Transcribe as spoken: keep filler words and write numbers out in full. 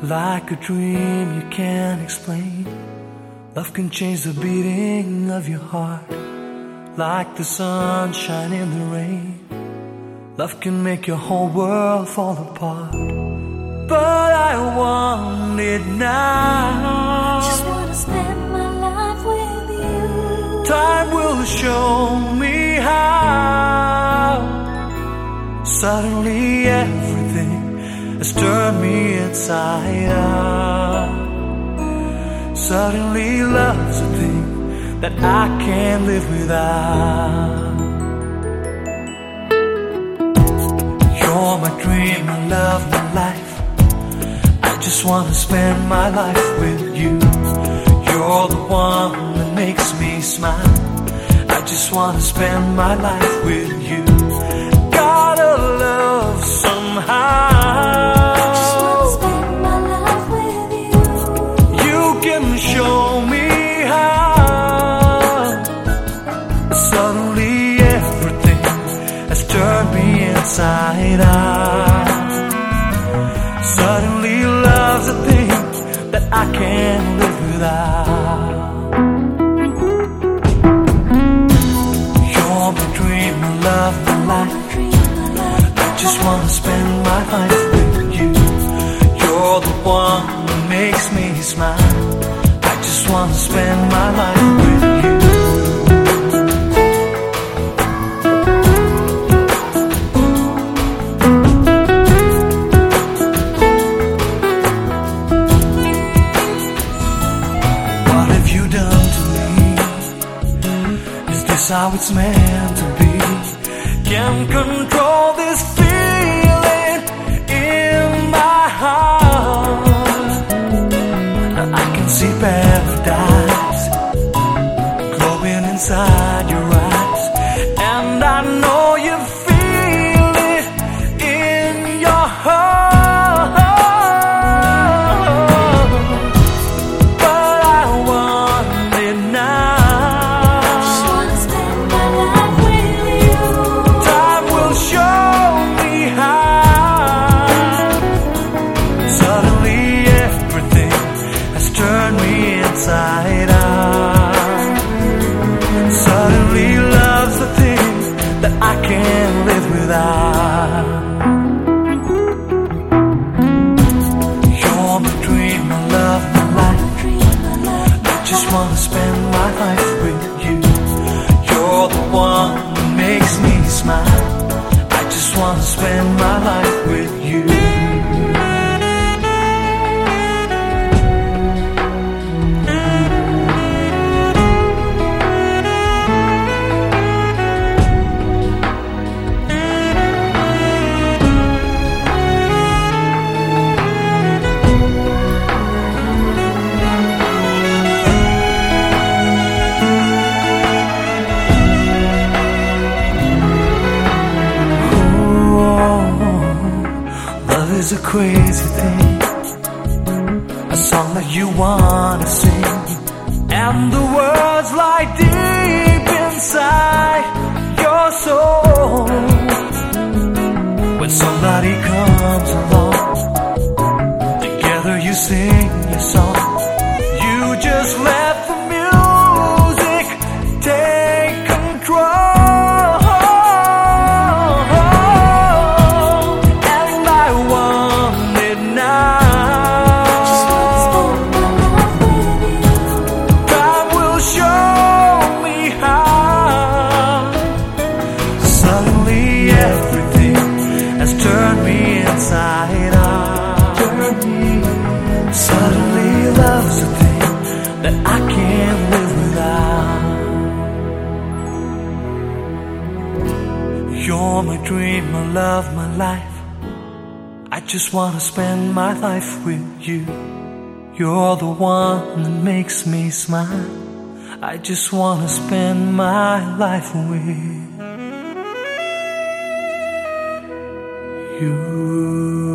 Like a dream you can't explain. Love can change the beating of your heart. Like the sunshine in the rain. Love can make your whole world fall apart. But I want it now. Just wanna spend my life with you. Time will show me how. Suddenly everything has turned me inside out. Suddenly love's a thing that I can't live without. You're my dream, my love, my life. I just wanna spend my life with you. You're the one that makes me smile. I just wanna spend my life with you. Gotta love somehow. Just wanna spend my life with you. You can show me how. Suddenly everything has turned me inside out. Suddenly love's a thing that I can't live without. You're my dream, my love, my life. I just wanna spend my life with you. You're the one that makes me smile. I just wanna spend my life with you. What have you done to me? Is this how it's meant to be? Can't control this feeling in my heart. I can see paradise glowing inside your eyes, and I know you feel it in your heart. But I want it now. Just wanna spend my life with you. Time will show me how. Suddenly everything has turned me inside out. Suddenly love's the thing that I can't live without. You're my dream, my love, my life. I just wanna spend my life with you. You're the one that makes me smile. I just wanna spend my life with you. Love is a crazy thing, a song that you wanna sing, and the words lie deep inside your soul. When somebody comes along, together you sing your song. You just let the music take control. Inside out. Suddenly love's a thing that I can't live without. You're my dream, my love, my life. I just wanna spend my life with you. You're the one that makes me smile. I just wanna spend my life with you.